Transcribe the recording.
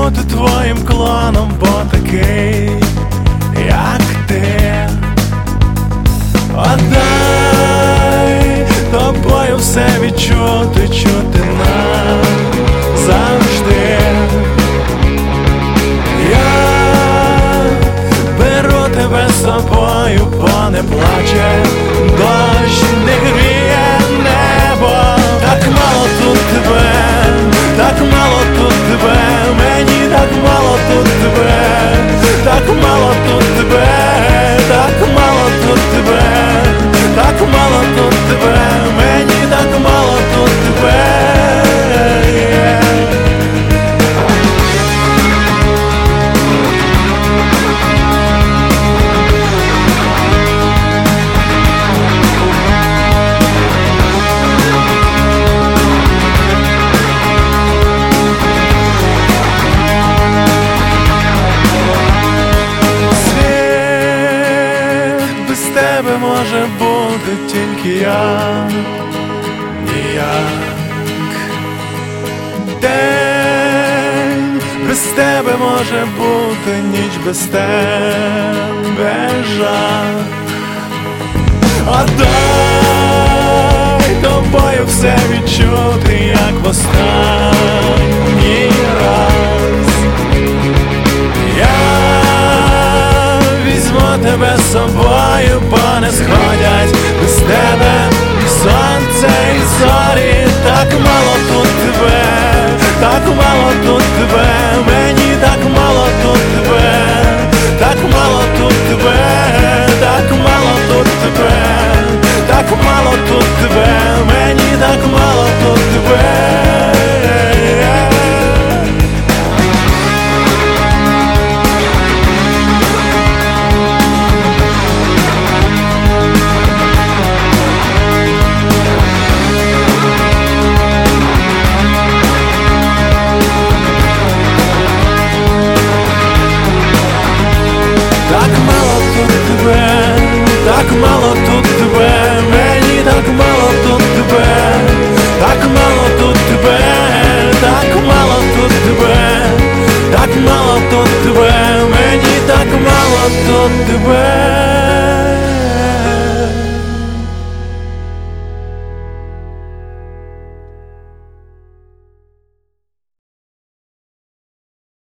бути твоїм клоном, бо такий, як ти. Отдай тобою все відчути, чути назавжди. Я беру тебе з собою, бо не плаче дощ, не гріє небо. Так мало тут тебе, так мало тут тебе, мені так мало тут тебе, так мало тут тебе, так мало тут тебе, так мало тут тебе, мені так мало тут тебе. Тебе може бути тільки я, ніяк. День без тебе може бути, ніч без тебе жах. Отдай тобою все відчути, як в останній раз. Я візьму тебе з собою, бо не сходять без тебе сонце і зорі. Так мало тут тебе, так мало тут тебе, мені так мало тут тебе, так мало тут тебе, так мало тут тебе, так мало тут тебе, мені так мало тут тебе. Так мало тут тебе, мені так мало тут тебе, так мало тут тебе, так мало тут тебе, так мало тут тебе, мені так мало тут тебе.